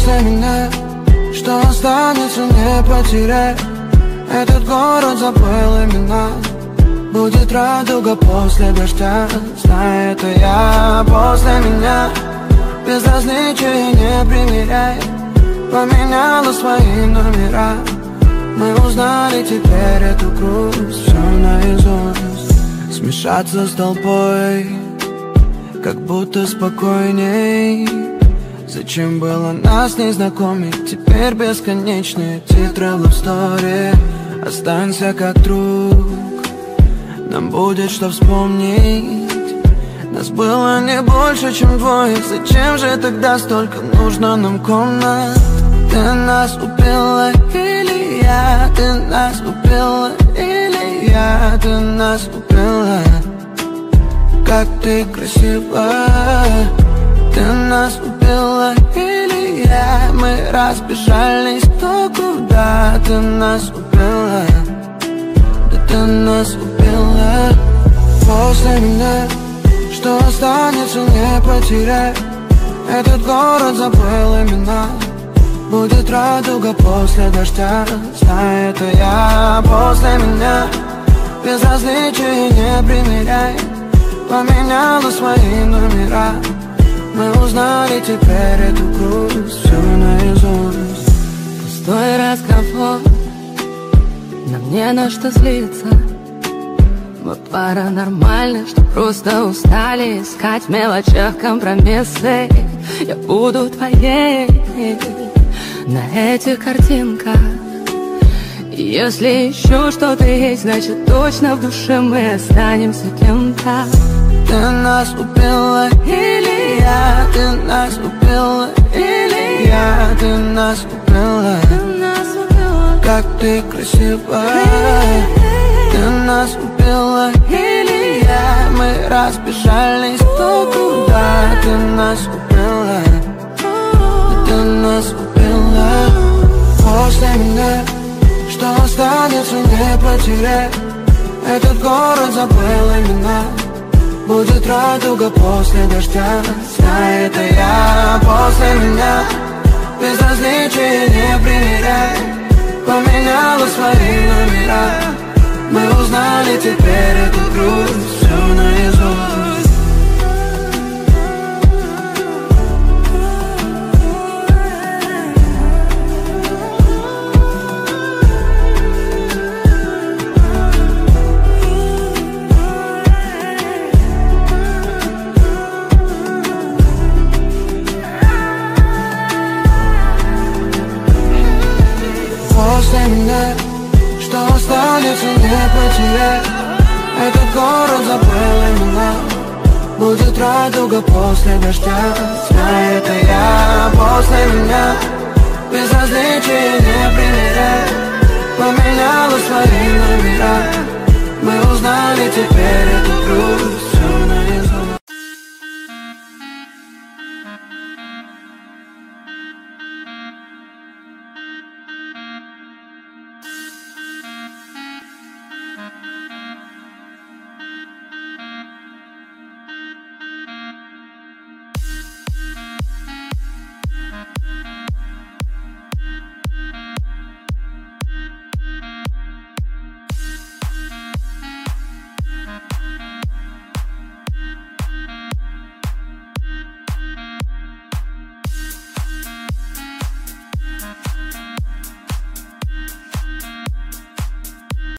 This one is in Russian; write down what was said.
После меня, что останется, не потеряй. Этот город забыл имена. Будет радуга после дождя, знай, это я. После меня безразличие не примеряй. Поменяла свои номера. Мы узнали теперь эту грусть, все наизусть. Смешаться с толпой, как будто спокойней. Зачем было нас не знакомить? Теперь бесконечные титры love story. Останься как друг, нам будет что вспомнить. Нас было не больше, чем двое. Зачем же тогда столько нужно нам комнат? Ты нас убила или я? Ты нас убила или я? Ты нас убила. Как ты красива. Ты нас убила или я? Мы разбежались кто куда. Ты нас убила. Да ты нас убила. После меня, что останется, не потеряй. Этот город забыл имена. Будет радуга после дождя, знай, это я. После меня безразличие не примеряй. Поменяла свои номера. Мы узнали теперь эту грусть, все наизусть. Пустой разговор, нам не на что злиться. Мы пара нормальных, что просто устали искать в мелочах компромиссы. Я буду твоей на этих картинках. И если еще что-то есть, значит точно в душе мы останемся кем-то. Ты нас убила или я? Ты нас убила или я? Ты нас убила. Как ты красива. Ты нас убила или я? Мы разбежались кто куда. Ты нас убила. Ты нас убила. После меня, что останется, не потеряй. Этот город забыл имена. Будет радуга после дождя, знай, это я. После меня безразличие не примеряй. Поменяла свои номера. Мы узнали теперь эту грусть, все наизусть. После меня, что останется, не потеряй. Этот город забыл имена. Будет радуга после дождя, знай, это я. После меня